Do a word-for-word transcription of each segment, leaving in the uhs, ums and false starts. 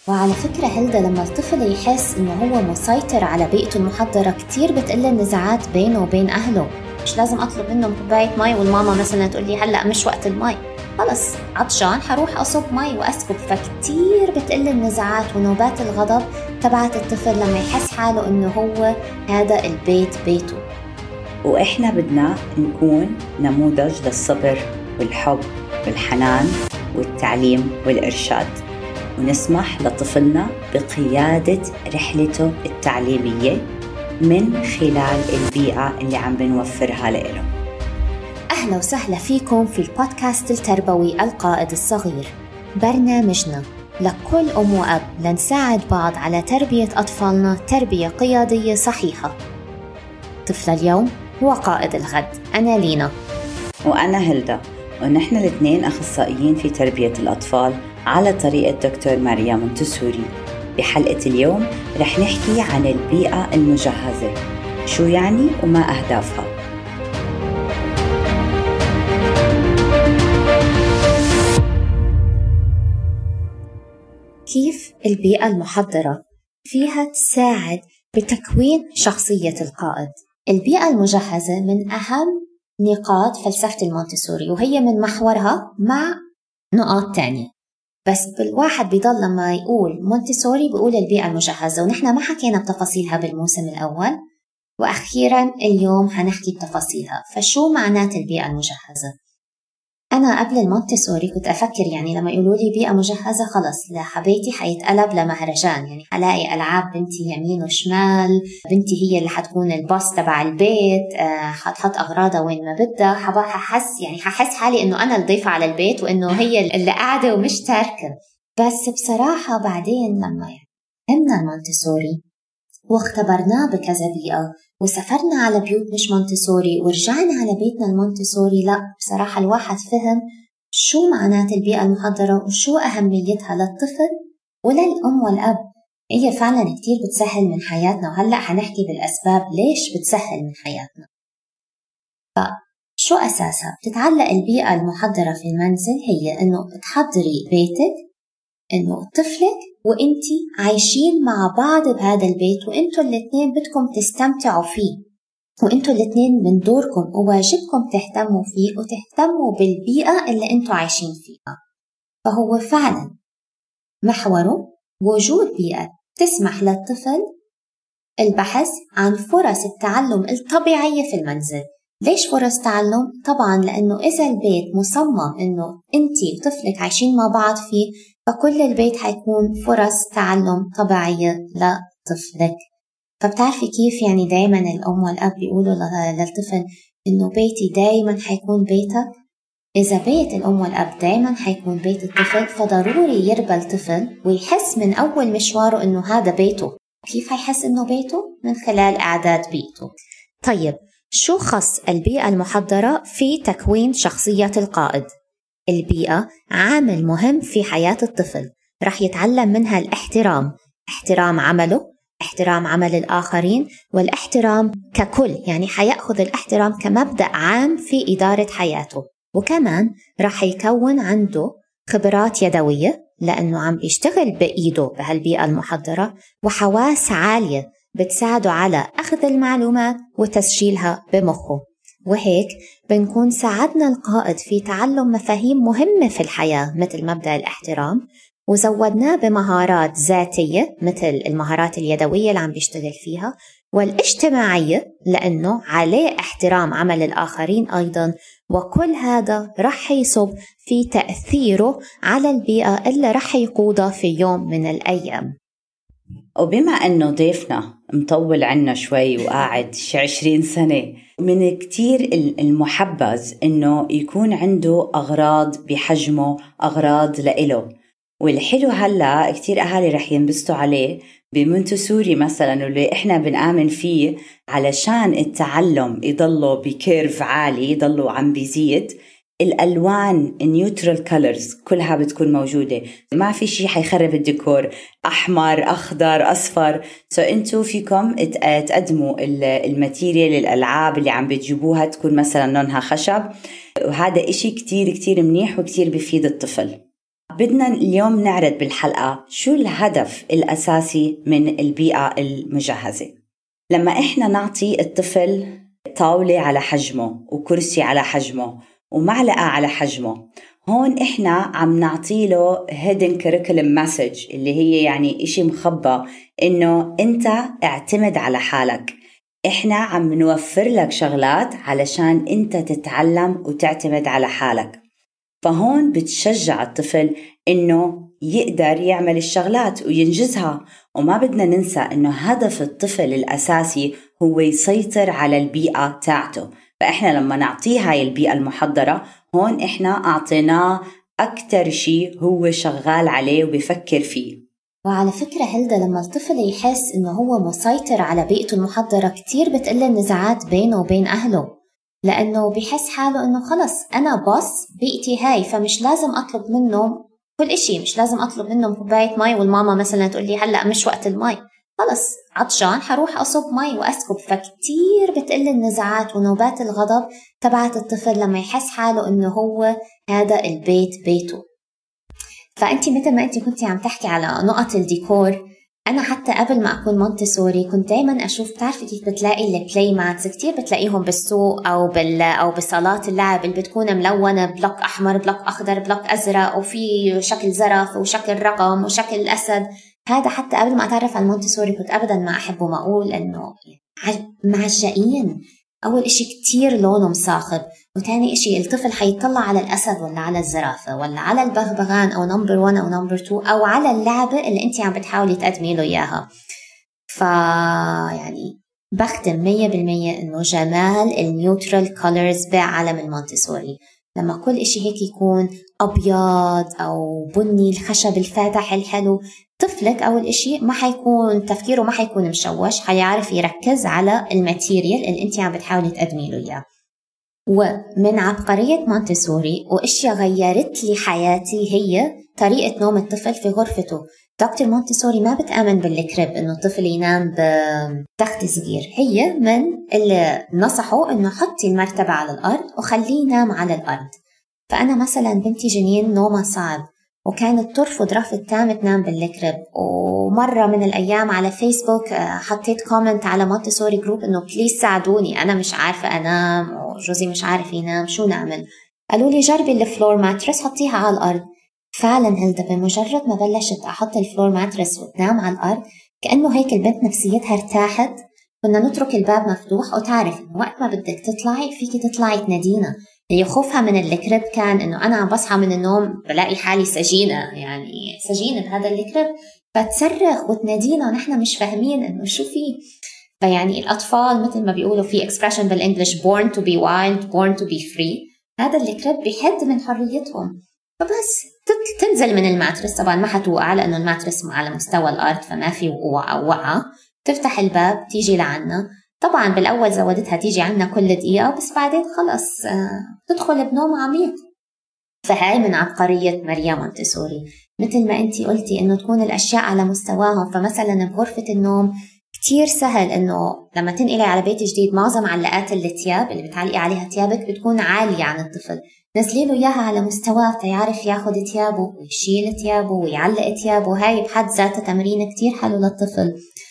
وعلى فكرة هلدا، لما الطفل يحس إنه هو مسيطر على بيئته المحضرة كتير بتقل النزاعات بينه وبين أهله. مش لازم أطلب منهم كوباية مي والماما مثلا تقول لي هلأ مش وقت المي، خلص عطشان حروح أصب مي وأسكب. فكتير بتقل النزاعات ونوبات الغضب تبعت الطفل لما يحس حاله إنه هو هذا البيت بيته. وإحنا بدنا نكون نموذج للصبر والحب والحنان والتعليم والإرشاد، ونسمح لطفلنا بقيادة رحلته التعليمية من خلال البيئة اللي عم بنوفرها له. أهلا وسهلا فيكم في البودكاست التربوي القائد الصغير، برنامجنا لكل أم وأب لنساعد بعض على تربية أطفالنا تربية قيادية صحيحة. طفل اليوم هو قائد الغد. أنا لينا وأنا هلدا، ونحن الاثنين أخصائيين في تربية الأطفال على طريقة دكتور ماريا مونتسوري. بحلقة اليوم رح نحكي عن البيئة المجهزة، شو يعني وما أهدافها. كيف البيئة المحضرة فيها تساعد بتكوين شخصية القائد؟ البيئة المجهزة من أهم نقاط فلسفة المونتسوري، وهي من محورها مع نقاط تانية. بس بالواحد بيضل لما يقول مونتسوري بيقول البيئة المجهزة، ونحن ما حكينا بتفاصيلها بالموسم الأول، وأخيرا اليوم هنحكي بتفاصيلها. فشو معنات البيئة المجهزة؟ أنا قبل المونتسوري كنت أفكر يعني لما يقولوا لي بيئة مجهزة خلص لحبيتي حيتقلب لمهرجان، يعني حلاقي ألعاب بنتي يمين وشمال، بنتي هي اللي حتكون الباص تبع البيت، أه حتحط أغراضها وين ما بدها، ححس يعني ححس حالي إنه أنا الضيفة على البيت وإنه هي اللي قاعدة ومش تاركة. بس بصراحة بعدين لما فهمنا المونتسوري واختبرناه بكذا بيئة وسافرنا على بيوت مش مونتسوري ورجعنا على بيتنا المونتسوري، لا بصراحة الواحد فهم شو معنات البيئة المحضرة وشو أهميتها للطفل وللأم والأب. هي فعلا كتير بتسهل من حياتنا، وهلأ حنحكي بالأسباب ليش بتسهل من حياتنا. فشو أساسها؟ بتتعلق البيئة المحضرة في المنزل هي إنه تحضري بيتك، إنه طفلك وإنتي عايشين مع بعض بهذا البيت، وإنتوا الاثنين بدكم تستمتعوا فيه، وإنتوا الاثنين من دوركم وواجبكم تهتموا فيه وتهتموا بالبيئة اللي إنتوا عايشين فيها. فهو فعلا محوره وجود بيئة تسمح للطفل البحث عن فرص التعلم الطبيعية في المنزل. ليش فرص تعلم؟ طبعا لأنه إذا البيت مصمم إنه إنتي وطفلك عايشين مع بعض فيه، فكل البيت حيكون فرص تعلم طبيعية لطفلك. فبتعرفي كيف يعني دايما الأم والأب بيقولوا للطفل إنه بيتي دايما حيكون بيتك. إذا بيت الأم والأب دايما حيكون بيت الطفل، فضروري يربى الطفل ويحس من أول مشواره إنه هذا بيته. كيف هيحس إنه بيته؟ من خلال إعداد بيئته. طيب شو خص البيئة المحضرة في تكوين شخصية القائد؟ البيئة عامل مهم في حياة الطفل، رح يتعلم منها الاحترام، احترام عمله، احترام عمل الآخرين، والاحترام ككل، يعني حيأخذ الاحترام كمبدأ عام في إدارة حياته. وكمان رح يكون عنده خبرات يدوية لأنه عم بيشتغل بإيده بهالبيئة المحضرة، وحواس عالية بتساعده على أخذ المعلومات وتسجيلها بمخه. وهيك بنكون ساعدنا القائد في تعلم مفاهيم مهمة في الحياة مثل مبدأ الاحترام، وزودناه بمهارات ذاتية مثل المهارات اليدوية اللي عم بيشتغل فيها، والاجتماعية لأنه عليه احترام عمل الآخرين أيضا. وكل هذا رح يصب في تأثيره على البيئة اللي رح يقودها في يوم من الأيام. وبما أنه ضيفنا مطول عنا شوي وقاعد شي عشرين سنة، من كتير المحبذ أنه يكون عنده أغراض بحجمه، أغراض لإله. والحلو هلأ كتير أهالي رح ينبسطوا عليه بمونتسوري مثلا، واللي إحنا بنآمن فيه علشان التعلم يضله بكيرف عالي، يضله عم بيزيد. الألوان نيوترال كولرز كلها بتكون موجودة، ما في شيء حيخرب الديكور، أحمر أخضر أصفر. سو أنتوا فيكم تقدموا الماتيريال، الألعاب اللي عم بتجيبوها تكون مثلا لونها خشب، وهذا إشي كتير كتير منيح وكتير بيفيد الطفل. بدنا اليوم نعرض بالحلقة شو الهدف الأساسي من البيئة المجهزة. لما إحنا نعطي الطفل طاولة على حجمه وكرسي على حجمه ومعلقة على حجمه، هون إحنا عم نعطيله hidden curriculum message اللي هي يعني إشي مخبى إنه أنت اعتمد على حالك. إحنا عم نوفر لك شغلات علشان أنت تتعلم وتعتمد على حالك. فهون بتشجع الطفل إنه يقدر يعمل الشغلات وينجزها. وما بدنا ننسى إنه هدف الطفل الأساسي هو يسيطر على البيئة تاعته. فإحنا لما نعطيه هاي البيئة المحضرة، هون إحنا أعطيناه أكتر شيء هو شغال عليه وبيفكر فيه. وعلى فكرة هلدا، لما الطفل يحس إنه هو مسيطر على بيئته المحضرة، كتير بتقل النزاعات بينه وبين أهله، لأنه بيحس حاله إنه خلص أنا بص بيئتي هاي، فمش لازم أطلب منه كل إشي، مش لازم أطلب منه كوباية مي والماما مثلا تقول لي هلأ مش وقت المي، خلص عطشان حروح أصب مي وأسكب. فكتير بتقل النزاعات ونوبات الغضب تبعت الطفل لما يحس حاله إنه هو هذا البيت بيته. فأنت مثل ما أنت كنتي عم تحكي على نقط الديكور، أنا حتى قبل ما أكون مونتسوري كنت دايما أشوف، تعرفي كيف بتلاقي البلاي ماتس كتير بتلاقيهم بالسوق أو بال أو بصالات اللعب اللي بتكون ملونة، بلوك أحمر بلوك أخضر بلوك أزرق وفي شكل زرف وشكل رقم وشكل أسد. هذا حتى قبل ما أتعرف على المونتسوري كنت أبدا ما أحبه، ما أقول إنه معجقين. أول إشي كتير لونه مصاخب، وتاني إشي الطفل حيطلع على الأسد ولا على الزرافة ولا على البغبغان أو نمبر وان أو نمبر تو أو على اللعبة اللي أنت عم بتحاولي تقدمي له إياها. فيعني بختم مية بالمية إنه جمال النيوترال كولرز بعالم المونتسوري، لما كل إشي هيك يكون أبيض أو بني، الخشب الفاتح الحلو، طفلك أول إشي ما حيكون تفكيره ما حيكون مشوش، حيعرف يركز على الماتيريال اللي أنت عم بتحاولي تقدمي له إياه. ومن عبقرية مونتسوري وإشياء غيرت لي حياتي هي طريقة نوم الطفل في غرفته. دكتور مونتسوري ما بتآمن بالكريب إنه الطفل ينام بتخت صغير، هي من اللي نصحوا إنه حطي المرتبة على الأرض وخليه ينام على الأرض. فأنا مثلا بنتي جنين نومها صعب وكانت ترفض رفض تام تنام بالكريب، ومرة من الأيام على فيسبوك حطيت كومنت على مونتسوري جروب إنه بليز ساعدوني، أنا مش عارفة أنام وجوزي مش عارف ينام، شو نعمل؟ قالوا لي جربي الفلور ماترس حطيها على الأرض. فعلا هلدا بمجرد ما بلشت أحط الفلور ماترس وتنام على الأرض كأنه هيك البنت نفسيتها ارتاحت. كنا نترك الباب مفتوح، وتعرف وقت ما بدك تطلعي فيكي تطلعي تنادينا. هي خوفها من الكريب كان إنه أنا عم بصحى من النوم بلاقي حالي سجينة، يعني سجينة بهذا الكريب، فتصرخ وتنادينا ونحن مش فاهمين إنه شو فيه. فيعني الأطفال مثل ما بيقولوا في expression بالإنجليش born to be wild born to be free، هذا الكريب بيحد من حريتهم. فبس تنزل من الماترس، طبعا ما حتوقع لأنه الماترس على مستوى الأرض فما في وقوع أو وقعة، تفتح الباب تيجي لعنا. طبعا بالأول زودتها تيجي عنا كل دقيقة، بس بعدين خلص تدخل بنوم عميق. فهاي من عبقرية ماريا مونتسوري، مثل ما انتي قلتي إنه تكون الأشياء على مستواهم. فمثلا بغرفة النوم كتير سهل إنه لما تنقلي على بيت جديد معظم علقات التياب اللي بتعلقي عليها تيابك بتكون عالية عن الطفل، نزلي له إياها على مستواه تيعرف ياخد تيابه ويشيل تيابه ويعلق تيابه. هاي بحد ذاتها تمرين كتير حلو للطفل.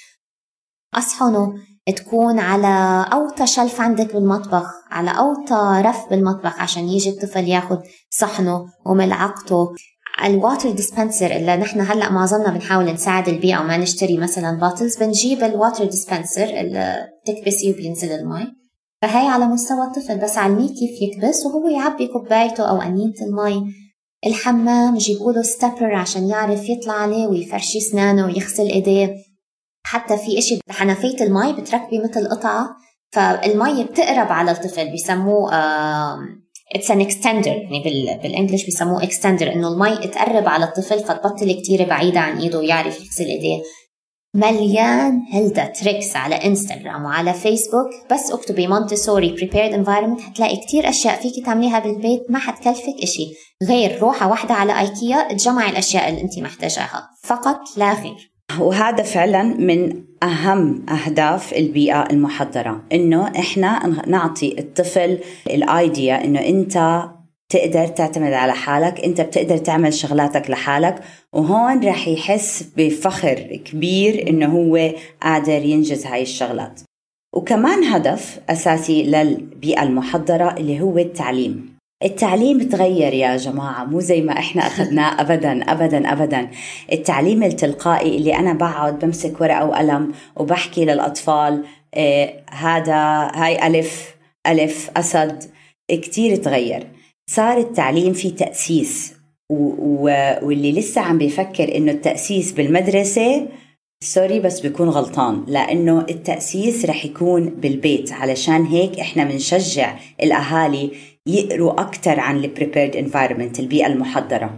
أصحنه تكون على أوطى شلف عندك بالمطبخ، على أوطى رف بالمطبخ عشان يجي الطفل ياخد صحنه وملعقته. الواتر ديسبنسر اللي نحن هلأ معظمنا بنحاول نساعد البيئة وما نشتري مثلا باتلز، بنجيب الواتر ديسبنسر اللي بتكبسي وبينزل المي. فهي على مستوى الطفل، بس علميه كيف يكبس وهو يعبي كوبايته أو أنينة المي. الحمام جيبوا له ستابر عشان يعرف يطلع عليه ويفرشي سنانه ويغسل إيديه. حتى في إشي بحنفية المي بتركبي مثل قطعة، فالمي بتقرب على الطفل، بيسموه آه it's an extender، يعني بالإنجليش بيسموه extender، إنه المي تقرب على الطفل فتبطل كتير بعيدة عن إيده ويعرف يغسل إيديه. مليان هلدا تريكس على إنستغرام وعلى فيسبوك، بس اكتبي مونتسوري prepared environment هتلاقي كتير أشياء فيكي تعمليها بالبيت، ما حتكلفك إشي غير روحة واحدة على آيكيا تجمعي الأشياء اللي أنت محتاجاها فقط لا غير. وهذا فعلا من أهم أهداف البيئة المحضرة، إنه إحنا نعطي الطفل الآيديا إنه أنت تقدر تعتمد على حالك، أنت بتقدر تعمل شغلاتك لحالك، وهون رح يحس بفخر كبير إنه هو قادر ينجز هاي الشغلات. وكمان هدف أساسي للبيئة المحضرة اللي هو التعليم. التعليم تغير يا جماعة، مو زي ما إحنا أخذناه أبداً أبداً أبداً. التعليم التلقائي اللي أنا بقعد بمسك ورقة وقلم وبحكي للأطفال آه هذا هاي ألف ألف أسد، كتير تغير. صار التعليم فيه تأسيس، واللي لسه عم بيفكر إنه التأسيس بالمدرسة سوري بس بيكون غلطان، لأنه التأسيس رح يكون بالبيت. علشان هيك إحنا منشجع الأهالي يقروا أكتر عن ال prepared environment، البيئة المحضرة.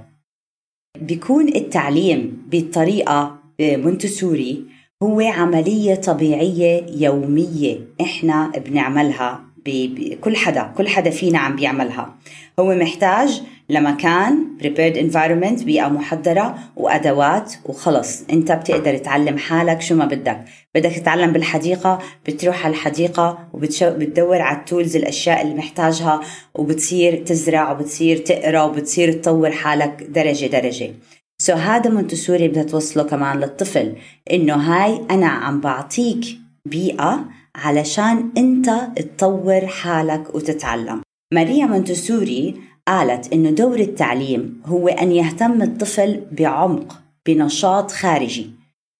بيكون التعليم بطريقة مونتسوري هو عملية طبيعية يومية إحنا بنعملها، كل حدا كل حدا فينا عم بيعملها. هو محتاج لمكان prepared environment، بيئة محضرة وأدوات، وخلص أنت بتقدر تعلم حالك شو ما بدك. بدك تتعلم بالحديقة، بتروح على الحديقة وبتدور على التولز، الأشياء اللي محتاجها، وبتصير تزرع وبتصير تقرأ وبتصير تطور حالك درجة درجة. سو so هذا مونتسوري بدها توصله كمان للطفل، إنه هاي أنا عم بعطيك بيئة علشان أنت تطور حالك وتتعلم. ماريا مونتسوري قالت إنه دور التعليم هو أن يهتم الطفل بعمق بنشاط خارجي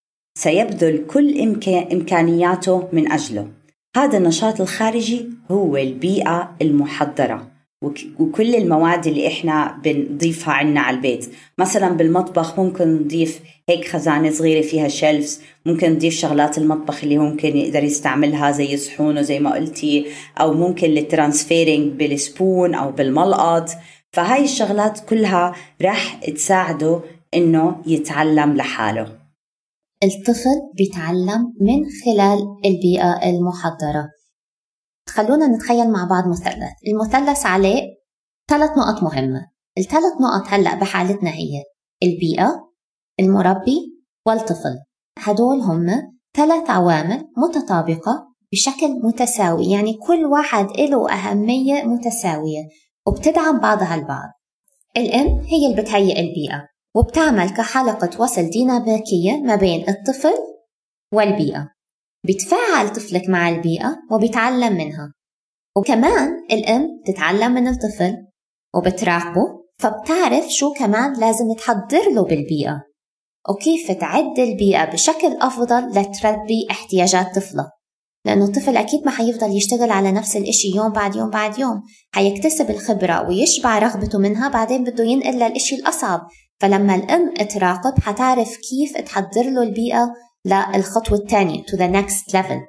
سيبذل كل إمكانياته من أجله. هذا النشاط الخارجي هو البيئة المحضرة، وكل المواد اللي إحنا بنضيفها عنا على البيت. مثلا بالمطبخ ممكن نضيف هيك خزانة صغيرة فيها شيلفز، ممكن نضيف شغلات المطبخ اللي ممكن يقدر يستعملها زي صحونه زي ما قلتي، أو ممكن للترانسفيرينج بالسبون أو بالملقط. فهاي الشغلات كلها رح تساعده إنه يتعلم لحاله. الطفل بيتعلم من خلال البيئة المحضرة. خلونا نتخيل مع بعض مثلث. المثلث عليه ثلاث نقط مهمة. الثلاث نقط هلأ بحالتنا هي البيئة، المربي، والطفل. هدول هم ثلاث عوامل متطابقة بشكل متساوي، يعني كل واحد له أهمية متساوية وبتدعم بعضها البعض. الأم هي اللي بتهيئ البيئة وبتعمل كحلقة وصل ديناميكية ما بين الطفل والبيئة، بتفاعل طفلك مع البيئة وبيتعلم منها. وكمان الأم تتعلم من الطفل وبتراقبه، فبتعرف شو كمان لازم تحضر له بالبيئة وكيف تعد البيئة بشكل أفضل لتربي احتياجات طفله. لأنه الطفل أكيد ما حيفضل يشتغل على نفس الإشي يوم بعد يوم بعد يوم، حيكتسب الخبرة ويشبع رغبته منها، بعدين بده ينقل للإشي الأصعب. فلما الأم تراقب حتعرف كيف تحضر له البيئة للخطوة الثانية to the next level.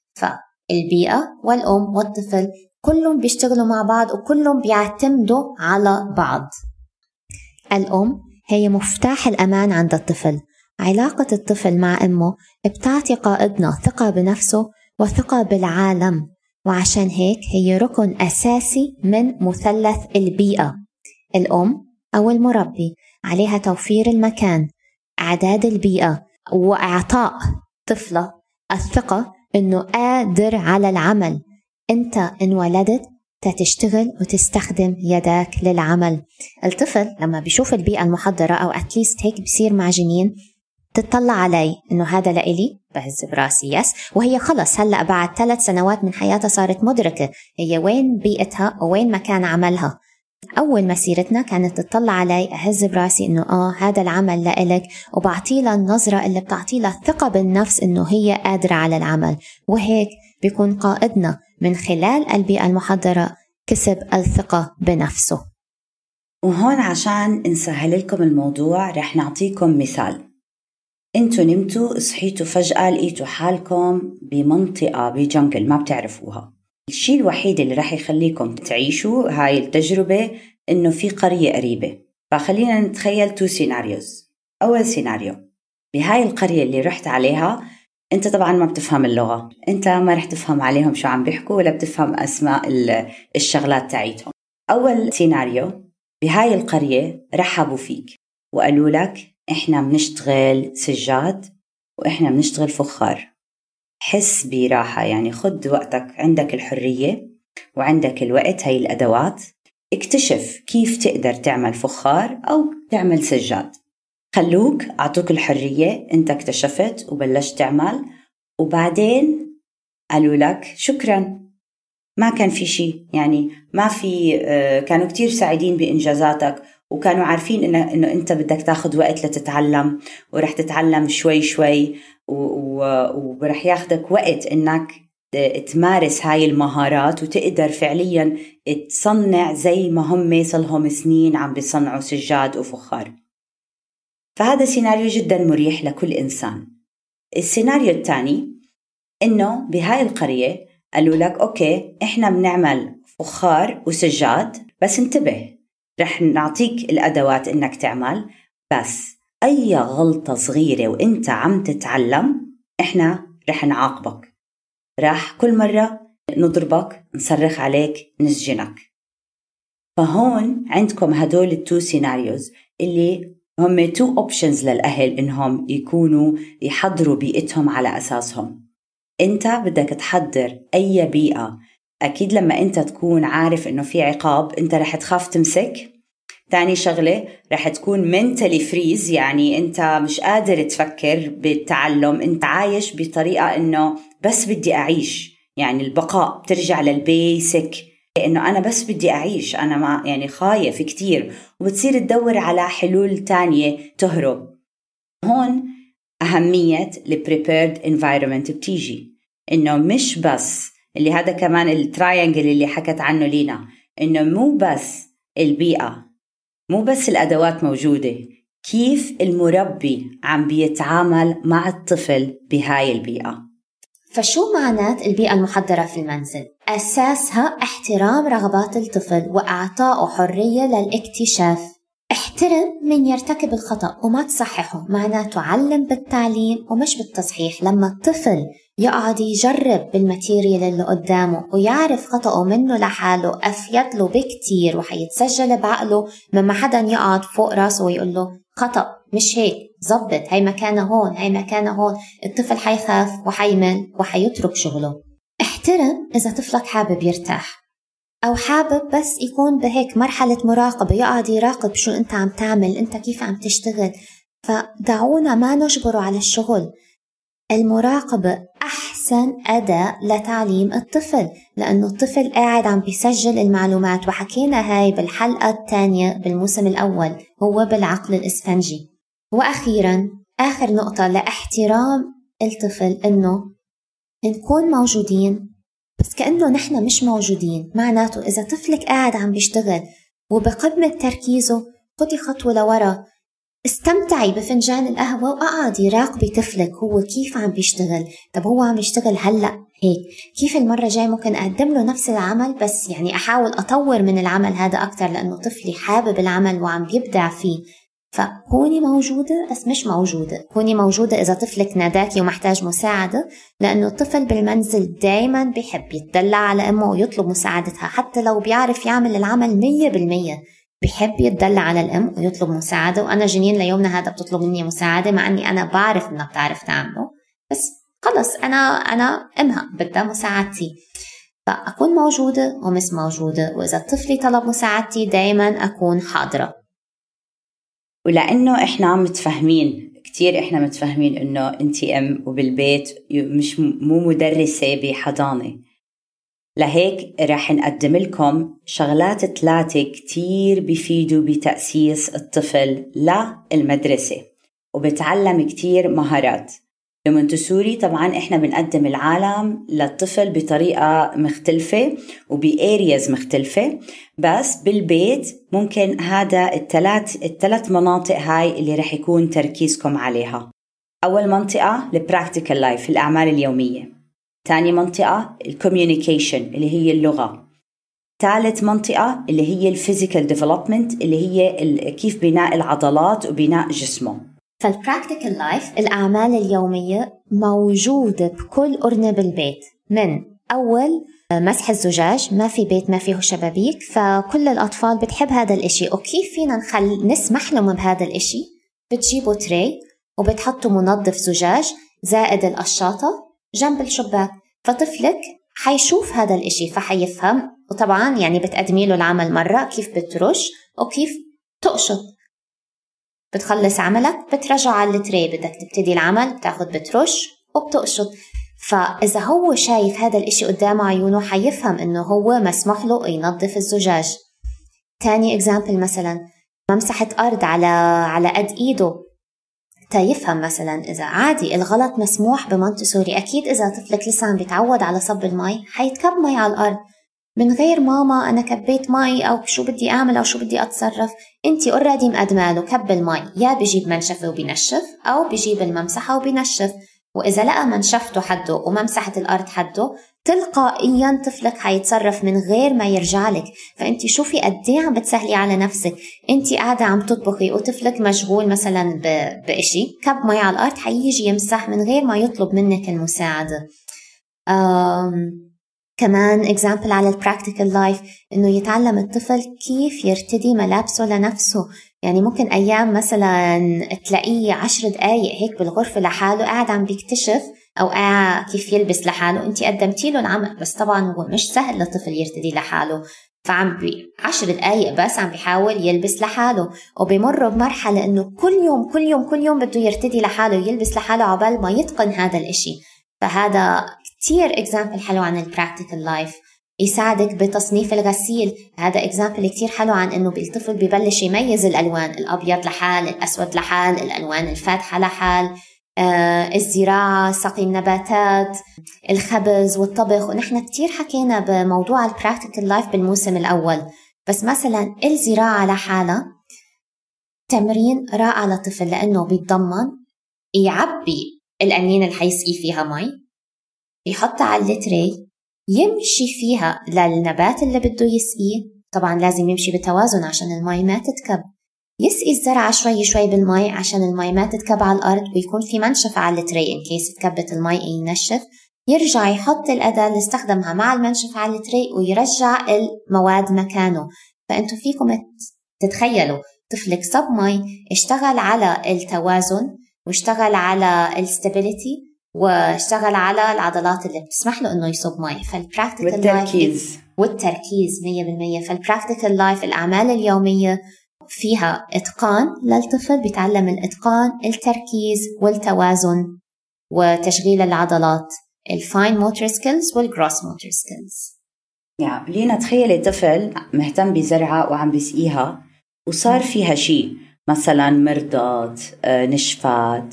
فالبيئة والأم والطفل كلهم بيشتغلوا مع بعض وكلهم بيعتمدوا على بعض. الأم هي مفتاح الأمان عند الطفل. علاقة الطفل مع أمه بتعطي قائدنا ثقة بنفسه وثقة بالعالم، وعشان هيك هي ركن أساسي من مثلث البيئة. الأم أو المربي عليها توفير المكان، إعداد البيئة، وإعطاء طفلة الثقة إنه قادر على العمل. أنت انولدت تشتغل وتستخدم يدك للعمل. الطفل لما بيشوف البيئة المحضرة أو أتليست هيك بصير مع جنين تطلع علي إنه هذا لإلي، بهز براسي يس، وهي خلص هلأ بعد ثلاث سنوات من حياتها صارت مدركة هي وين بيئتها ووين مكان عملها. أول مسيرتنا كانت تطلع علي أهز براسي إنه آه هذا العمل لإلك، وبعطي لها النظرة اللي بتعطي لها الثقة بالنفس إنه هي قادرة على العمل. وهيك بيكون قائدنا من خلال البيئة المحضرة كسب الثقة بنفسه. وهون عشان نسهل لكم الموضوع رح نعطيكم مثال. انتوا نمتوا صحيتوا فجأة لقيتوا حالكم بمنطقة بجنجل ما بتعرفوها. الشيء الوحيد اللي رح يخليكم تعيشوا هاي التجربة إنه في قرية قريبة. فخلينا نتخيل تو سيناريوز. أول سيناريو، بهاي القرية اللي رحت عليها أنت طبعا ما بتفهم اللغة، أنت ما رح تفهم عليهم شو عم بيحكوا ولا بتفهم أسماء الشغلات تاعيتهم. أول سيناريو، بهاي القرية رحبوا فيك وقالوا لك إحنا بنشتغل سجاد وإحنا بنشتغل فخار، حس براحة، يعني خد وقتك، عندك الحرية وعندك الوقت، هاي الأدوات اكتشف كيف تقدر تعمل فخار أو تعمل سجاد. خلوك أعطوك الحرية، أنت اكتشفت وبلشت تعمل، وبعدين قالوا لك شكراً، ما كان في شيء، يعني ما في، كانوا كتير سعيدين بإنجازاتك وكانوا عارفين إنه, إنه أنت بدك تاخد وقت لتتعلم ورح تتعلم شوي شوي ورح ياخدك وقت إنك تمارس هاي المهارات وتقدر فعلياً تصنع زي ما هم صلهم سنين عم بيصنعوا سجاد وفخار. فهذا سيناريو جداً مريح لكل إنسان. السيناريو الثاني إنه بهاي القرية قالوا لك أوكي إحنا بنعمل فخار وسجاد، بس انتبه رح نعطيك الأدوات إنك تعمل، بس أي غلطة صغيرة وإنت عم تتعلم إحنا رح نعاقبك، رح كل مرة نضربك، نصرخ عليك، نسجنك. فهون عندكم هدول التو سيناريوز اللي هم تو اوبشنز للأهل إنهم يكونوا يحضروا بيئتهم على أساسهم. أنت بدك تحضر أي بيئة. أكيد لما أنت تكون عارف إنه في عقاب أنت رح تخاف تمسك. تاني شغلة رح تكون mentally freeze، يعني أنت مش قادر تفكر بالتعلم، أنت عايش بطريقة إنه بس بدي أعيش، يعني البقاء، بترجع للبيسك إنه أنا بس بدي أعيش، أنا ما يعني خايف كتير، وبتصير تدور على حلول تانية تهرب. هون أهمية ال prepared environment بتيجي، إنه مش بس اللي هذا كمان التراينجل اللي حكت عنه لينا، إنه مو بس البيئة، مو بس الأدوات موجودة، كيف المربي عم بيتعامل مع الطفل بهاي البيئة. فشو معنات البيئة المحضرة في المنزل؟ أساسها احترام رغبات الطفل وإعطائه حرية للاكتشاف. احترم من يرتكب الخطأ وما تصححه، معناته علم بالتعليم ومش بالتصحيح. لما الطفل يقعد يجرب بالماتيريال اللي قدامه ويعرف خطأه منه لحاله، أفيد له بكتير وحيتسجل بعقله مما حدا يقعد فوق راسه ويقول له خطأ مش هيك، زبط، هاي مكانه هون، هاي مكانه هون. الطفل حيخاف وحيمل وحيترك شغله. احترم إذا طفلك حابب يرتاح أو حابب بس يكون بهيك مرحلة مراقبة، يقعد يراقب شو أنت عم تعمل، أنت كيف عم تشتغل. فدعونا ما نجبره على الشغل. المراقبة أحسن أداة لتعليم الطفل، لأنه الطفل قاعد عم بيسجل المعلومات، وحكينا هاي بالحلقة الثانية بالموسم الأول، هو بالعقل الإسفنجي. وأخيرا آخر نقطة لاحترام الطفل، إنه نكون موجودين بس كأنه نحن مش موجودين. معناته إذا طفلك قاعد عم بيشتغل وبقمة تركيزه، خدي خطوة لورا، استمتعي بفنجان القهوة وقعدي راقبي طفلك هو كيف عم بيشتغل. طب هو عم يشتغل هلأ هيك، كيف المرة جاي ممكن أقدم له نفس العمل بس يعني أحاول أطور من العمل هذا أكتر، لأنه طفلي حابب العمل وعم بيبدع فيه. فكوني موجودة بس مش موجودة. كوني موجودة إذا طفلك ناداكي ومحتاج مساعدة، لأنه الطفل بالمنزل دايما بيحب يتدلع على أمه ويطلب مساعدتها، حتى لو بيعرف يعمل العمل مية بالمية بيحب يتدلع على الأم ويطلب مساعدة. وأنا جنين ليومنا هذا بتطلب مني مساعدة، مع أني أنا بعرف إنها بتعرف تعمله، بس خلص أنا أنا أمها بدها مساعدتي. فأكون موجودة ومش موجودة، وإذا طفلي طلب مساعدتي دايما أكون حاضرة. ولأنه إحنا متفهمين كتير، إحنا متفهمين إنه أنتي أم وبالبيت مش مو مدرسة بحضانة، لهيك رح نقدم لكم شغلات ثلاثة كتير بيفيدوا بتأسيس الطفل للمدرسة وبتعلم كتير مهارات. لمونتسوري طبعا إحنا بنقدم العالم للطفل بطريقة مختلفة وبأرياز مختلفة، بس بالبيت ممكن هذا الثلاث الثلاث مناطق هاي اللي رح يكون تركيزكم عليها. أول منطقة البراكتيكال لايف، الأعمال اليومية. ثاني منطقة الكوميونيكيشن اللي هي اللغة. ثالث منطقة اللي هي الفيزيكال ديفلوبمنت اللي هي كيف بناء العضلات وبناء جسمه. فالبراكتيكال لايف الأعمال اليومية موجودة بكل قرن بالبيت، من أول مسح الزجاج، ما في بيت ما فيه شبابيك، فكل الأطفال بتحب هذا الاشي. وكيف فينا نخل نسمح لهم بهذا الاشي؟ بتجيبوا تري وبتحطوا منظف زجاج زائد القشاطة جنب الشباك، فطفلك حيشوف هذا الإشي فحيفهم. وطبعا يعني بتقدمي له العمل مرة كيف بترش وكيف تقشط. بتخلص عملك بترجع على التري، بدك تبتدي العمل بتاخد بترش وبتقشط. فإذا هو شايف هذا الإشي قدام عيونه حيفهم إنه هو مسموح له ينظف الزجاج. تاني إكزامبل مثلا ممسحة أرض على على قد إيده، تا يفهم مثلا إذا عادي الغلط مسموح بمونتسوري. أكيد إذا طفلك لسه عم بيتعود على صب المي حيتكب مي على الأرض من غير ماما أنا كبيت مي أو شو بدي أعمل أو شو بدي أتصرف. أنتي أوريدي مقدماله كب المي، يا بيجيب منشفة وبينشف أو بيجيب الممسحة وبينشف. وإذا لقى منشفته حده وممسحة الأرض حده تلقائيا طفلك حيتصرف من غير ما يرجع لك. فأنتي شوفي قديه عم بتسهلي على نفسك. أنتي قاعدة عم تطبخي وطفلك مشغول مثلا بإشي، كب مي على الأرض حييجي يمسح من غير ما يطلب منك المساعدة. أم كمان example على البراكتيكال لايف إنه يتعلم الطفل كيف يرتدي ملابسه لنفسه. يعني ممكن أيام مثلا تلاقيه عشر دقايق هيك بالغرفة لحاله قاعد عم بيكتشف أو قاعد كيف يلبس لحاله. أنتي قدمتي له العمل بس طبعا هو مش سهل للطفل يرتدي لحاله، فعم بعشر دقايق بس عم بيحاول يلبس لحاله. وبيمر بمرحلة إنه كل يوم كل يوم كل يوم بده يرتدي لحاله يلبس لحاله عبال ما يتقن هذا الإشي. فهذا كتير example حلو عن البراكتيكال لايف. يساعدك بتصنيف الغسيل، هذا example كتير حلو عن إنه الطفل ببلش يميز الألوان، الأبيض لحال، الأسود لحال، الألوان الفاتحة لحال، آه الزراعة، سقي النباتات، الخبز والطبخ. ونحن كتير حكينا بموضوع البراكتيكال لايف بالموسم الأول. بس مثلا الزراعة لحالها تمرين رائع للطفل لأنه بيتضمن يعبي القنينة اللي حيسقي فيها مي، يحطها على التري، يمشي فيها للنبات اللي بده يسقيه. طبعا لازم يمشي بتوازن عشان المي ما تتكب. يسقي الزرعة شوي شوي بالمي عشان المي ما تتكب على الأرض، ويكون في منشفة على التري إن كيس تكبت المي ينشف. يرجع يحط الأداة اللي استخدمها مع المنشفة على التري ويرجع المواد مكانه. فأنتوا فيكم تتخيلوا طفلك صب مي اشتغل على التوازن واشتغل على الستابيليتي واشتغل على العضلات اللي بتسمح له انه يصب مي. فالبراكتيكال والتركيز والتركيز مية بالمية. فالبراكتيكال لايف الأعمال اليومية فيها إتقان للطفل، بيتعلم الإتقان، التركيز والتوازن وتشغيل العضلات، الفاين موتور سكيلز والجروس موتور سكيلز. يعني لينا تخيلي طفل مهتم بزرعة وعم بيسقيها وصار فيها شيء مثلا مرضت نشفات،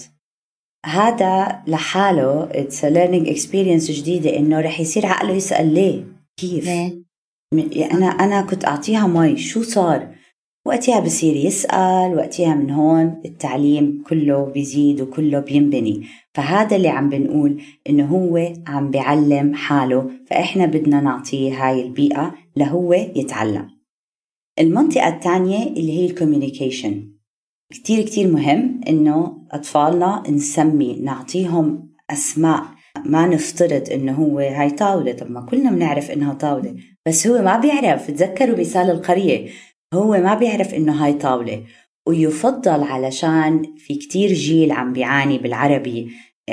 هذا لحاله it's a learning experience جديدة إنه رح يصير عقله يسأل ليه كيف ليه؟ أنا أنا كنت أعطيها مي شو صار، وقتها بصير يسأل، وقتها من هون التعليم كله بيزيد وكله بينبني. فهذا اللي عم بنقول إنه هو عم بيعلم حاله، فإحنا بدنا نعطيه هاي البيئة لهو يتعلم. المنطقة الثانية اللي هي الكوميونيكيشن، كتير كتير مهم إنه أطفالنا نسمي، نعطيهم أسماء، ما نفترض إنه هو هاي طاولة. طب ما كلنا بنعرف إنها طاولة، بس هو ما بيعرف. تذكروا مثال القرية، هو ما بيعرف إنه هاي طاولة. ويفضل علشان في كتير جيل عم بيعاني بالعربي،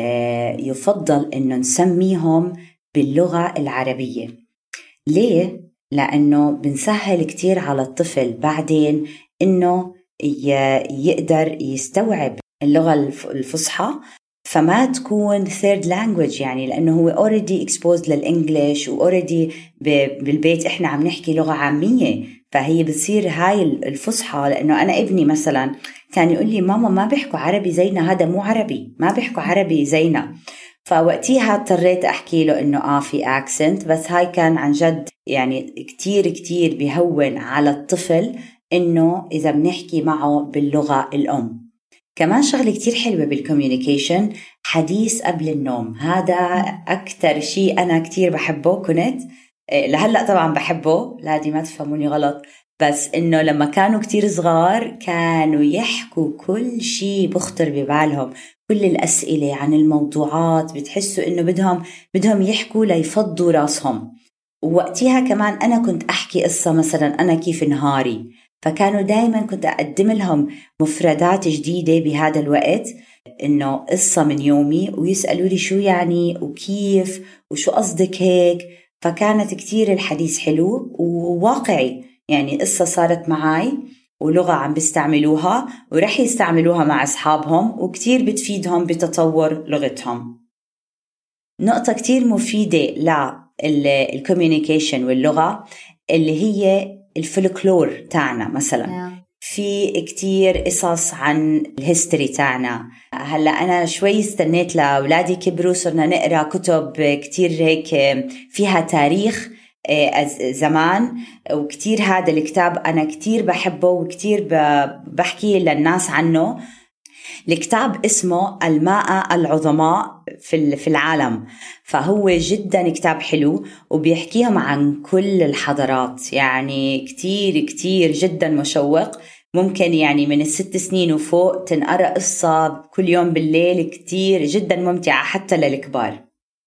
يفضل إنه نسميهم باللغة العربية. ليه؟ لأنه بنسهل كتير على الطفل بعدين إنه يقدر يستوعب اللغة الفصحى، فما تكون third language. يعني لأنه هو already exposed للإنجليش و already بالبيت إحنا عم نحكي لغة عامية، فهي بتصير هاي الفصحى. لأنه أنا ابني مثلا كان يقول لي ماما ما بيحكوا عربي زينا، هذا مو عربي، ما بيحكوا عربي زينا. فوقتها اضطريت أحكي له إنه آه في accent، بس هاي كان عن جد يعني كتير كتير بيهون على الطفل إنه إذا بنحكي معه باللغة الأم. كمان شغلة كتير حلوة بالكوميونيكيشن، حديث قبل النوم. هذا أكتر شيء أنا كتير بحبه، كنت لهلأ طبعا بحبه، لا دي ما تفهموني غلط، بس إنه لما كانوا كتير صغار كانوا يحكوا كل شيء بخطر ببالهم، كل الأسئلة عن الموضوعات، بتحسوا إنه بدهم بدهم يحكوا ليفضوا راسهم. ووقتها كمان أنا كنت أحكي قصة مثلا أنا كيف نهاري، فكانوا دايما كنت أقدم لهم مفردات جديدة بهذا الوقت، إنه قصة من يومي، ويسألوا لي شو يعني وكيف وشو قصدك هيك. فكانت كتير الحديث حلو وواقعي، يعني قصة صارت معاي ولغة عم بيستعملوها ورح يستعملوها مع أصحابهم وكتير بتفيدهم بتطور لغتهم. نقطة كتير مفيدة للكوميونيكيشن واللغة اللي هي الفولكلور تاعنا مثلا. في كتير قصص عن الهيستوري تاعنا. هلأ أنا شوي استنيت لأولادي كبروا صرنا نقرأ كتب كتير هيك فيها تاريخ زمان، وكتير هذا الكتاب أنا كتير بحبه وكتير بحكي للناس عنه. الكتاب اسمه الماء العظماء في العالم، فهو جدا كتاب حلو وبيحكيهم عن كل الحضارات، يعني كتير كتير جدا مشوق. ممكن يعني من الست سنين وفوق تنقرأ قصة كل يوم بالليل، كتير جدا ممتعة حتى للكبار.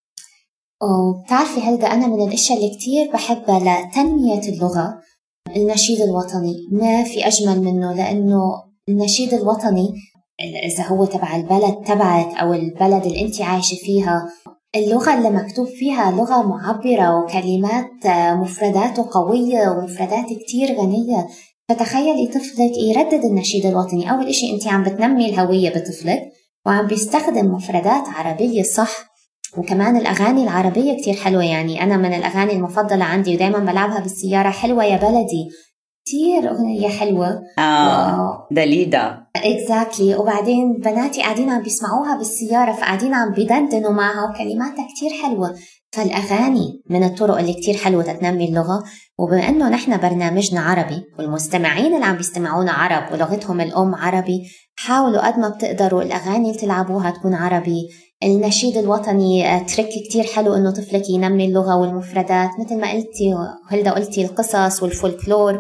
وبتعرفي هلدا أنا من الأشياء اللي كتير بحبها لتنمية اللغة النشيد الوطني. ما في أجمل منه، لأنه النشيد الوطني إذا هو تبع البلد تبعك أو البلد اللي أنت عايشة فيها، اللغة اللي مكتوب فيها لغة معبرة وكلمات مفرداته قوية ومفردات كتير غنية. فتخيلي طفلك يردد النشيد الوطني، أول إشي أنت عم بتنمي الهوية بطفلك وعم بيستخدم مفردات عربية صح. وكمان الأغاني العربية كتير حلوة، يعني أنا من الأغاني المفضلة عندي ودايما بلعبها بالسيارة حلوة يا بلدي، كتير أغنية حلوة. آه و... دليدا exactly. وبعدين بناتي قاعدين عم بيسمعوها بالسيارة فقاعدين عم بيدندنوا معها وكلماتها كتير حلوة. فالأغاني من الطرق اللي كتير حلوة تنمي اللغة. وبما أنه نحن برنامجنا عربي والمستمعين اللي عم بيستمعونا عرب ولغتهم الأم عربي، حاولوا قد ما بتقدروا الأغاني اللي تلعبوها تكون عربي. النشيد الوطني ترك كتير حلو أنه طفلك ينمي اللغة والمفردات مثل ما قلتي هلدا، قلتي القصص والفولكلور.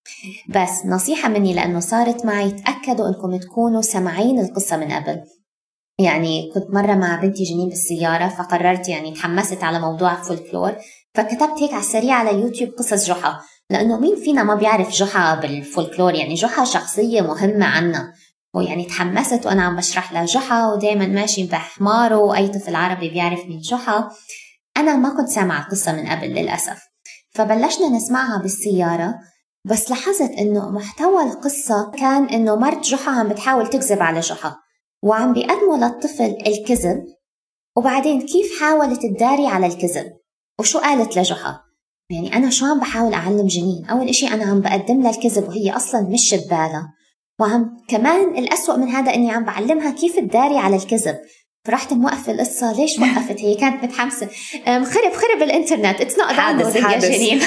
بس نصيحة مني لأنه صارت معي، تأكدوا أنكم تكونوا سمعين القصة من قبل. يعني كنت مرة مع بنتي جنين بالسيارة فقررت، يعني تحمست على موضوع الفولكلور، فكتبت هيك على السريع على يوتيوب قصص جحا، لأنه مين فينا ما بيعرف جحا بالفولكلور؟ يعني جحا شخصية مهمة عنا. ويعني تحمست وأنا عم بشرح لها جحا، ودايما ماشي بحماره، وأي طفل عربي بيعرف مين جحا. أنا ما كنت سامعة القصة من قبل للأسف، فبلشنا نسمعها بالسيارة. بس لاحظت إنه محتوى القصة كان إنه مرت جحا عم بتحاول تكذب على جحا، وعم بيقدموا للطفل الكذب، وبعدين كيف حاولت تداري على الكذب وشو قالت لجحا. يعني أنا شو عم بحاول أعلم جنين؟ أول إشي أنا عم بقدم لها الكذب وهي أصلا مش ببالها، وعم كمان الأسوأ من هذا إني عم بعلمها كيف تداري على الكذب. فرحت موقف القصة. ليش وقفت؟ هي كانت متحمسة. خرب خرب الإنترنت، it's not حادث حادث يا جنين.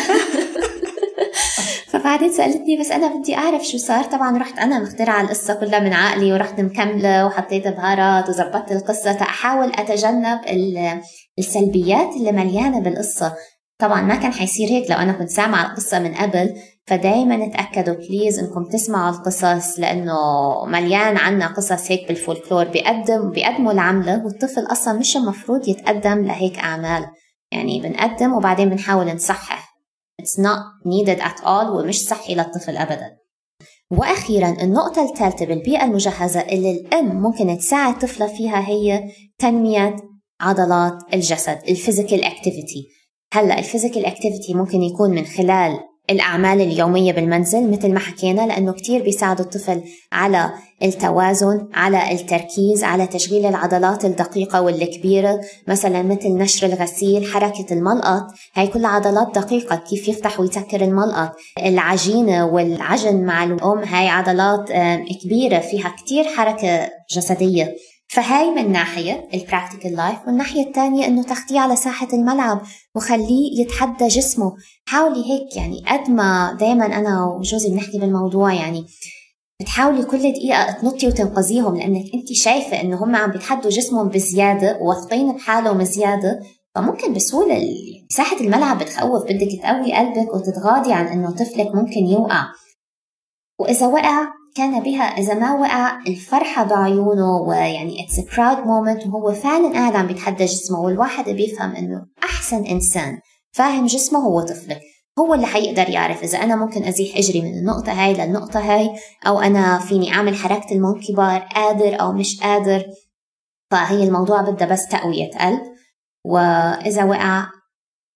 فبعدين سألتني بس أنا بدي أعرف شو صار. طبعا رحت أنا مخترعة القصة كلها من عقلي، ورحت مكملة وحطيت بهارات وزبطت القصة تأحاول أتجنب السلبيات اللي مليانة بالقصة. طبعا ما كان حيصير هيك لو أنا كنت سامعة القصة من قبل. فدايما تأكدوا بليز إنكم تسمعوا القصص، لأنه مليان عنا قصص هيك بالفولكلور بيقدم بيقدموا العملة، والطفل أصلا مش المفروض يتقدم لهيك أعمال. يعني بنقدم وبعدين بنحاول نصحح. It's not needed at all ومش صحي للطفل أبدا. وأخيرا النقطة الثالثة بالبيئة المجهزة اللي الأم ممكن تساعد طفلة فيها هي تنمية عضلات الجسد، الفيزيكال اكتيفيتي. هلأ الفيزيكال اكتيفيتي ممكن يكون من خلال الأعمال اليومية بالمنزل مثل ما حكينا، لأنه كتير بيساعد الطفل على التوازن، على التركيز، على تشغيل العضلات الدقيقة والكبيرة، مثلا مثل نشر الغسيل، حركة الملقط، هاي كل عضلات دقيقة، كيف يفتح ويسكر الملقط، العجينة والعجن مع الأم، هاي عضلات كبيرة فيها كتير حركة جسدية. فهاي من ناحية البراكتيكال لايف. والناحية الثانية إنه تاخديه على ساحة الملعب وخليه يتحدى جسمه. حاولي هيك، يعني قد ما دايما أنا وجوزي بنحكي بالموضوع، يعني بتحاولي كل دقيقة تنطي وتنقذيهم، لأنك أنت شايفة إنه هم عم بيتحدوا جسمهم بزيادة وواثقين بحالهم زيادة، فممكن بسهولة ساحة الملعب بتخوف. بدك تقوي قلبك وتتغاضي عن إنه طفلك ممكن يوقع، وإذا وقع كان بها، إذا ما وقع الفرحة بعيونه، ويعني it's a proud moment، وهو فعلا قاعد عم بيتحدى جسمه. والواحد بيفهم إنه أحسن إنسان فاهم جسمه هو طفلك، هو اللي حيقدر يعرف إذا أنا ممكن أزيح أجري من النقطة هاي للنقطة هاي، أو أنا فيني أعمل حركة المونكي بار، قادر أو مش قادر. فهي الموضوع بدها بس تقوية قلب، وإذا وقع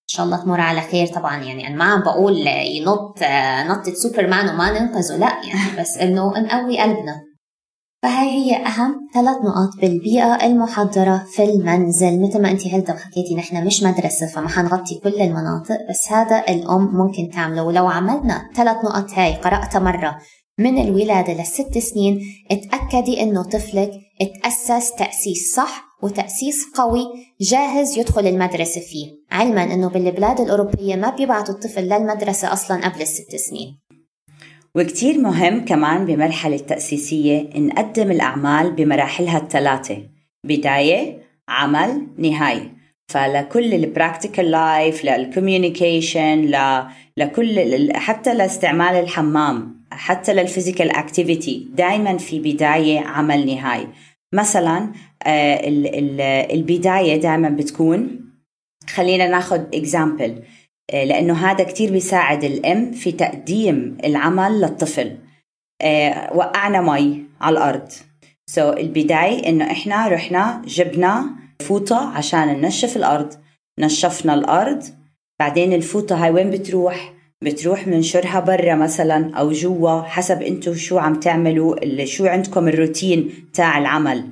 شاء الله تمر على خير. طبعا يعني أنا ما عم بقول ينط نطة سوبرمان وما ننقذه، لا يعني، بس إنه نقوي قلبنا. فهي هي أهم ثلاث نقاط بالبيئة المحضرة في المنزل. مثل ما أنتي هلدا وحكيتي نحن مش مدرسة فما حنغطي كل المناطق، بس هذا الأم ممكن تعمله. ولو عملنا ثلاث نقط هاي قرأتها مرة من الولادة للست سنين، اتأكدي إنه طفلك اتأسس تأسيس صح وتأسيس قوي جاهز يدخل المدرسة فيه، علما إنه بالبلاد الأوروبية ما بيبعتوا الطفل للمدرسة أصلا قبل الست سنين. وكتير مهم كمان بمرحلة التأسيسية نقدم الأعمال بمراحلها الثلاثة: بداية، عمل، نهاية. فلكل البراكتيكال لايف، للكوميونيكيشن، لكل حتى لاستعمال الحمام، حتى للفيزيكال اكتيفيتي، دايما في بداية، عمل، نهاية. مثلا البداية دايما بتكون، خلينا ناخد اكزامبل لأنه هذا كتير بيساعد الأم في تقديم العمل للطفل. وقعنا مي على الأرض، سو so البداية إنه إحنا رحنا جبنا فوطة عشان ننشف الأرض، نشفنا الأرض، بعدين الفوطة هاي وين بتروح؟ بتروح منشرها برا مثلا أو جوا، حسب أنتوا شو عم تعملوا، شو عندكم الروتين تاع العمل.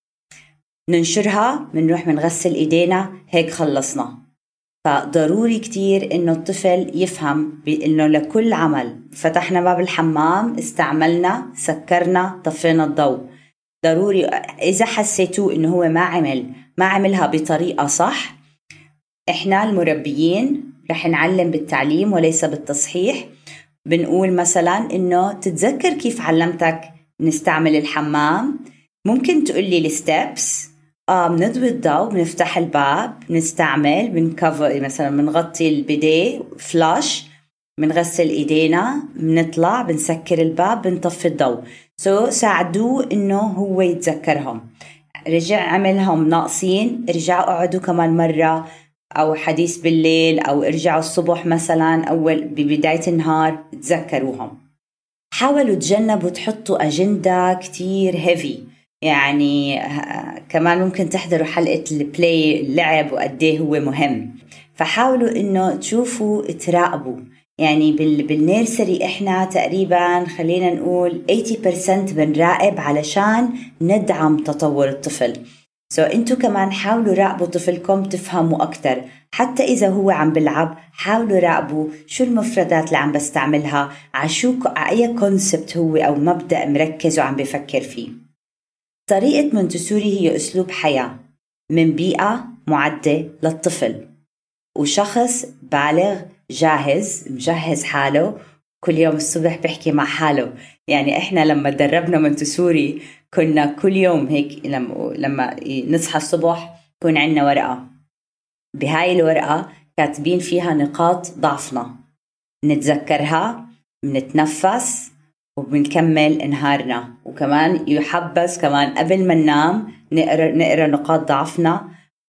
ننشرها، منروح منغسل إيدينا، هيك خلصنا. فضروري كتير إنه الطفل يفهم إنه لكل عمل، فتحنا باب الحمام، استعملنا، سكرنا، طفينا الضوء، ضروري إذا حسيتوا إنه هو ما عمل ما عملها بطريقة صح، إحنا المربيين رح نعلم بالتعليم وليس بالتصحيح. بنقول مثلا إنه تتذكر كيف علمتك نستعمل الحمام، ممكن تقولي الستبس. آه بنضوي الضوء، بنفتح الباب، بنستعمل، بنكفر مثلا، بنغطي البيديه فلاش، بنغسل ايدينا، بنطلع، بنسكر الباب، بنطفي الضوء. سو so, ساعدوه انه هو يتذكرهم. رجع عملهم ناقصين، رجعوا اقعدوا كمان مرة، او حديث بالليل، او ارجعوا الصبح مثلا اول ببداية النهار تذكروهم. حاولوا تجنبوا تحطوا اجندة كتير هيفي، يعني كمان ممكن تحضروا حلقة البلاي، اللعب وقديه هو مهم. فحاولوا انه تشوفوا تراقبوا. يعني بالنيرسري احنا تقريبا خلينا نقول ثمانين بالمية بنراقب علشان ندعم تطور الطفل. سو so انتوا كمان حاولوا راقبوا طفلكم، تفهموا اكتر. حتى اذا هو عم بلعب حاولوا راقبوا شو المفردات اللي عم بستعملها، عشو اي كونسبت هو او مبدأ مركز وعم بفكر فيه. طريقة مونتسوري هي أسلوب حياة من بيئة معدة للطفل، وشخص بالغ جاهز مجهز حاله كل يوم الصبح بيحكي مع حاله. يعني إحنا لما دربنا مونتسوري كنا كل يوم هيك لما, لما نصحى الصبح يكون عندنا ورقة، بهاي الورقة كاتبين فيها نقاط ضعفنا، نتذكرها، بنتنفس وبنكمل نهارنا. وكمان يحبس كمان قبل ما ننام نقرأ, نقرأ نقاط ضعفنا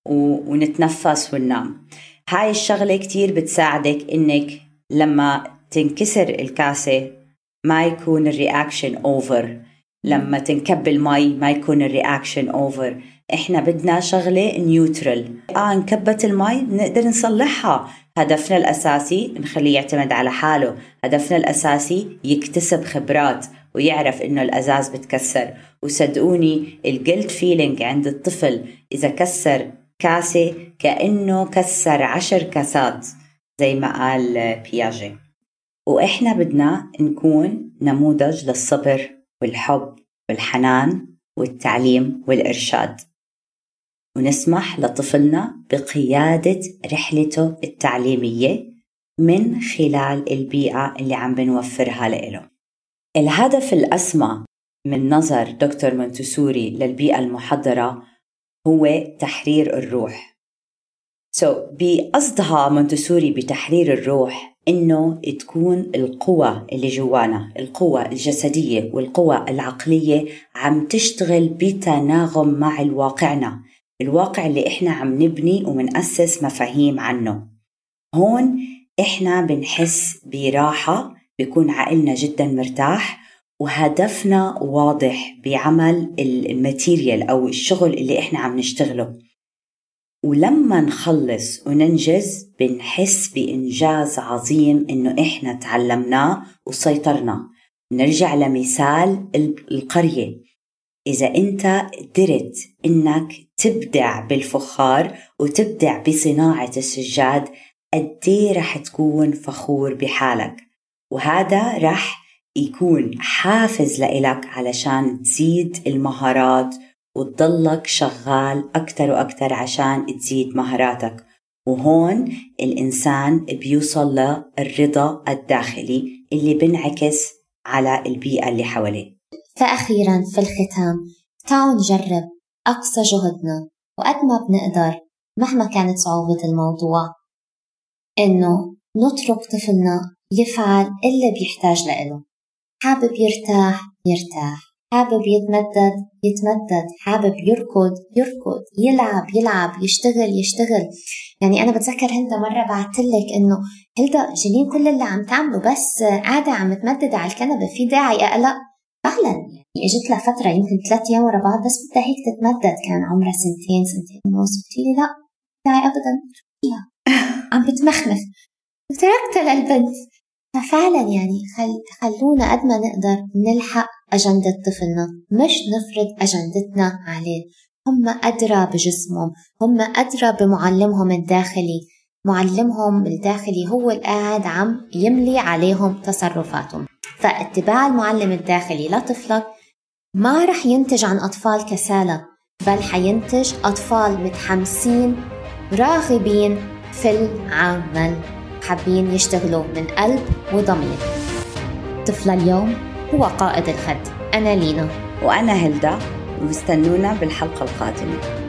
ونتنفس وننام. هاي الشغلة كتير بتساعدك إنك لما تنكسر الكاسة ما يكون الرياكشن أوفر، لما تنكب المي ما يكون الرياكشن أوفر. إحنا بدنا شغلة نيوترال. آه انكبت المي نقدر نصلحها. هدفنا الأساسي نخليه يعتمد على حاله، هدفنا الأساسي يكتسب خبرات ويعرف إنه الأزاز بتكسر. وصدقوني الجلد فيلينج عند الطفل إذا كسر كاسة كأنه كسر عشر كاسات زي ما قال بياجي. وإحنا بدنا نكون نموذج للصبر والحب والحنان والتعليم والإرشاد، ونسمح لطفلنا بقيادة رحلته التعليمية من خلال البيئة اللي عم بنوفرها له. الهدف الأسمى من نظر دكتور مونتسوري للبيئة المحضرة هو تحرير الروح. so, بقصدها مونتسوري بتحرير الروح إنه تكون القوة اللي جوانا، القوة الجسدية والقوة العقلية عم تشتغل بتناغم مع الواقعنا، الواقع اللي إحنا عم نبني ومنأسس مفاهيم عنه. هون إحنا بنحس براحة، بيكون عقلنا جدا مرتاح، وهدفنا واضح بعمل الماتيريال أو الشغل اللي إحنا عم نشتغله. ولما نخلص وننجز بنحس بإنجاز عظيم إنه إحنا تعلمناه وسيطرنا. نرجع لمثال القرية، إذا أنت قدرت إنك تبدع بالفخار وتبدع بصناعة السجاد قديه رح تكون فخور بحالك، وهذا رح يكون حافز لإلك علشان تزيد المهارات وتضلك شغال أكتر وأكتر عشان تزيد مهاراتك. وهون الإنسان بيوصل للرضا الداخلي اللي بنعكس على البيئة اللي حواليه. فأخيرا في الختام، تعالوا نجرب أقصى جهدنا وقد ما بنقدر مهما كانت صعوبة الموضوع إنه نترك طفلنا يفعل اللي بيحتاج لإله. حابب يرتاح يرتاح، حابب يتمدد يتمدد، حابب يركض يركض، يلعب يلعب، يشتغل يشتغل. يعني أنا بتذكر هلدا مرة بعتلك إنه هلدا جنين كل اللي عم تعمله بس قاعدة عم تمدد على الكنبة، في داعي أقلق؟ فعلا يعني اجت لها فترة يمكن ثلاث أيام ورا بعض بس بدها هيك تتمدد، كان عمرها سنتين سنتين ونص، قلت لي لا داعي أبدا فيها عم بتمخمخ وتركتها للبنت. ففعلا يعني خل... خلونا قد ما نقدر نلحق أجندة طفلنا، مش نفرض أجندتنا عليه. هم أدرى بجسمهم، هم أدرى بمعلمهم الداخلي. معلمهم الداخلي هو القاعد عم يملي عليهم تصرفاتهم. فاتباع المعلم الداخلي لطفلك ما رح ينتج عن أطفال كسالى، بل حينتج أطفال متحمسين راغبين في العمل، حابين يشتغلوا من قلب وضمير. طفل اليوم هو قائد الخد. أنا لينا وأنا هلدا، واستنونا بالحلقة القادمة.